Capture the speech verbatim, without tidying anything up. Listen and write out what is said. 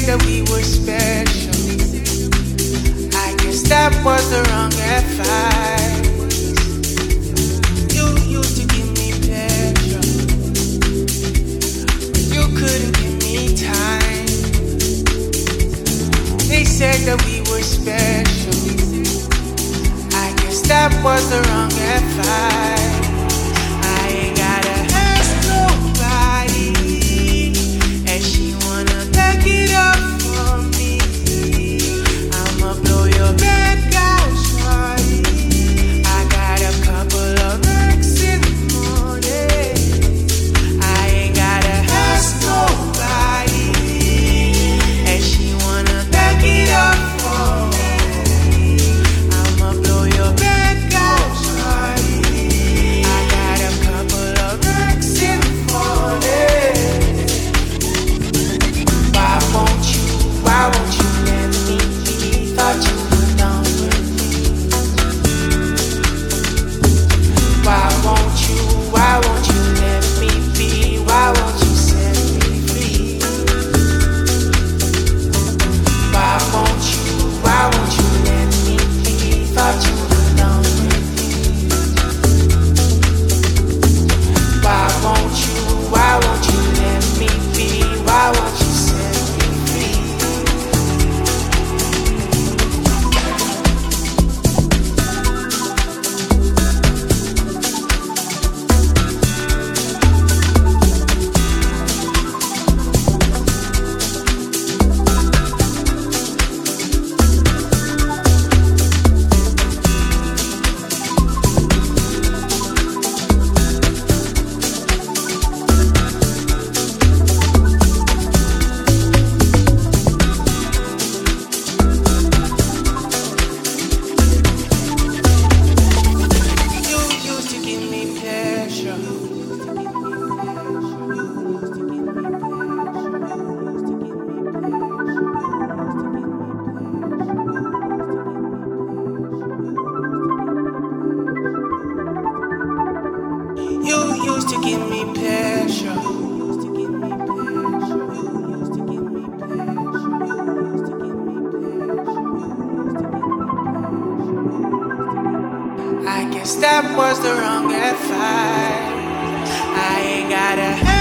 that we were special. I guess that was the wrong advice. You used to give me pleasure, but you couldn't give me time. They said that we were special. I guess that was the wrong advice. I ain't gotta ask nobody, and she wanna back it up for me. I'ma blow your back out, shawty. I got a couple of racks in the morning. I ain't gotta ask nobody, and she wanna back it up for me. I'ma blow your back out, shawty. I got a couple of racks in the morning. Why won't you, why won't you let me be? Thought you were done with me. Why won't you, why won't you let me be? Why won't you set me free? Why won't you, why won't you let me be? Thought you were done with me. Why won't you, why won't you let me be? Why won't you set me free? You used to give me pleasure. You used to give me pleasure. I guess that was the wrong advice. I ain't gotta